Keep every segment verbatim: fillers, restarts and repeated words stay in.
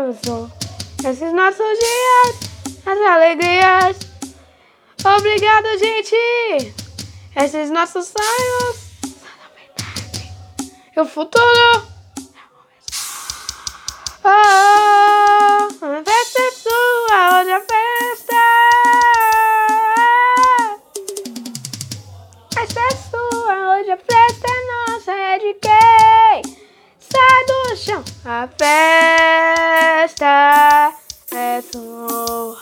nosso, esses nossos dias, as alegrias. Obrigado, gente. Esses nossos sonhos são da verdade. E o futuro. Oh, a festa é sua, hoje a festa. A festa é sua, hoje a festa é nossa, é de quem? Sai do chão. A festa é sua.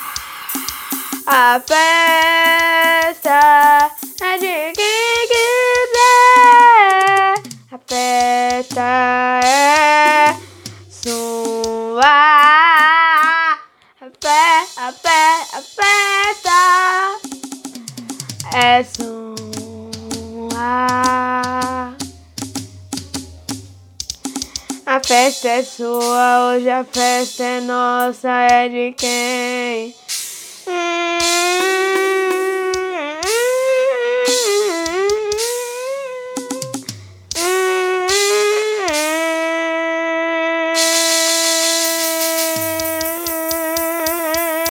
A festa é de quem quiser. A festa é sua. A fé, a fé, a festa é sua. A festa é sua, hoje a festa é nossa, é de quem? Hum.